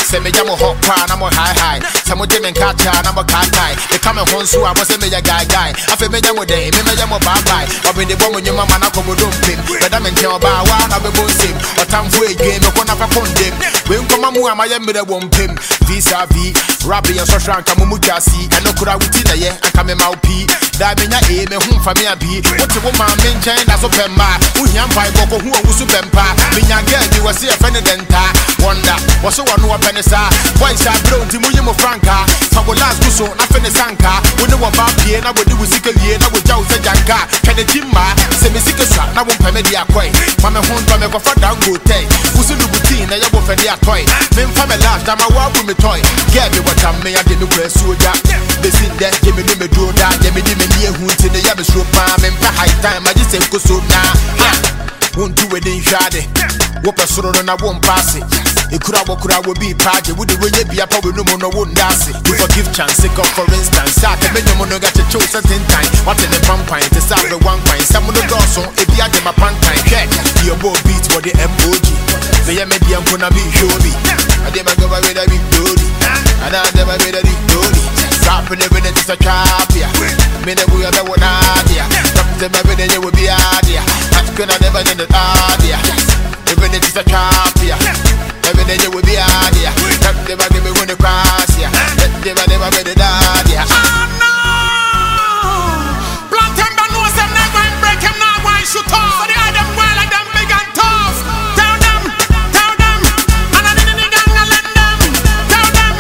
say me jamo hot pan, I'm a high. Some of them and catch I'm a cat guy. They come home so I was a major guy. I feel me jamo day, me jamo bye bye. I've been the woman your mama na come don't pim. But I'm in tell about one of the bones him. Or time for a game, a corner upon them. When come on, I am with a one pim. Vis-a-vis, Rabbi and Soshan Kamumukasi, and no kura wutina ye, and come in my pee. That mean I aim a home for me a bee. What's a woman maintain as a pemma? Who yam by Boko who was Subempa? Minya girl, you was here for the denta. Wonder, was so one who a penisa. Boys are blown to Muyamo Franca. Fabulas Gusso, nothing is Sanka. We know about Pien, I would do with Sika Yen, I would Joe Janka. Can the Jimma, semi Sika Shop, now won't permit the acquaint. Mama home from a for down good day. Who's in the routine, I will for the acquaint. Men from a last time I walk with me toy. Get me what I may, I didn't press you. They sit there, give me the do that, give me the near who to the Yabba Slope, and high time, I just say, go so now. Won't do it in Shade. Whoop a sort and I won't pass it. It could have will be party. Would the way be a problem no one won't dance it. You forgive chance, for instance. I can make no one got to choose certain time. What in the vampire to start the one pint. Some of the doors on if you had them a pan time. Your boy beats for the MOG. They are maybe I'm gonna be Joby. I did my go away with a big doody. And I never made a big doody. Stop in the minute to trap ya. Minute we have a one idea. Stop them every day you will be idea. That's gonna never end the idea. Even if it's a trap ya. Every day you will be idea. Stop them every day when they cross ya. They never made it idea. Oh no! Black Timber knows them never break him now. Why should talk? So the other well like them big and tough. Tell them. And I didn't think I'm gonna let them. Tell them.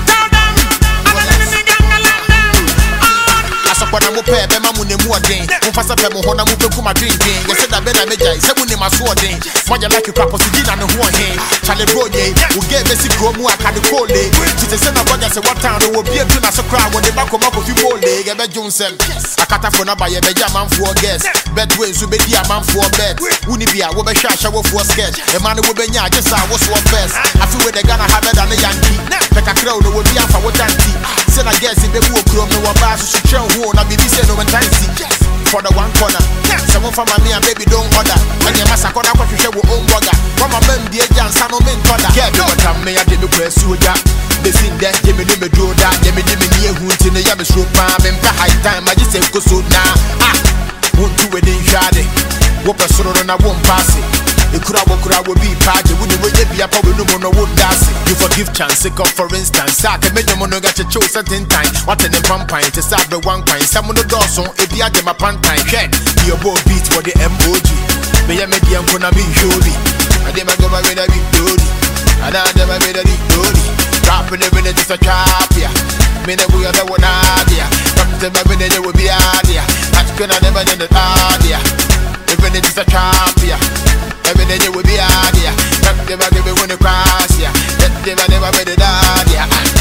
And I didn't think I'm gonna let them. When I'm up here, I'm going to move again. I'm fast up, I'm going to move to my drinking. You said that Ben, I made you say, when I'm a sword in. Why you like you crap, you didn't know who I am. Charlie Roye, who gave me sick room, I can't call it. She said, I want to say, what time there will be a tune as a crowd when they back up with you more leg. I bet Johnson. I can't afford to buy a man for a guest. Bedways will be a man for a bed. Wouldn't be a woman shower for a sketch. A man will be just I was one best. I feel they're gonna have it on a Yankee. Like a crowd will be a for what Yankee. Said I guess if they will come, no one pass to show who. I be say no one time for the one corner. Someone from me and baby don't order. And your master corner what you share with own burger. From a man the agent son of men corner. Get me what I may I did the press you ya. They sing that Jimmy do that. Jimmy near who to the Yabba Slope. I'm high time. I just say go so now. Won't do it in Shade. Whoop a sort and I won't pass it. It could have be party. Wouldn't be a problem no one won't dance it. You forgive chance, for instance. I can make no one got to choose certain time. What in the vampire to start the one pint. Some of the doors on if you had them a pan time. Your boy beats for the MOG. Maybe I'm gonna be Joby. I did my go away with a big doody. And I never made a big doody. Drop in the minute just a trap ya. Minute we have a one idea. Drop them every day you will be idea. That's gonna never end the idea. Even if it's a trap ya. Every day you will be idea. Never give it when you cross ya. Never made it idea.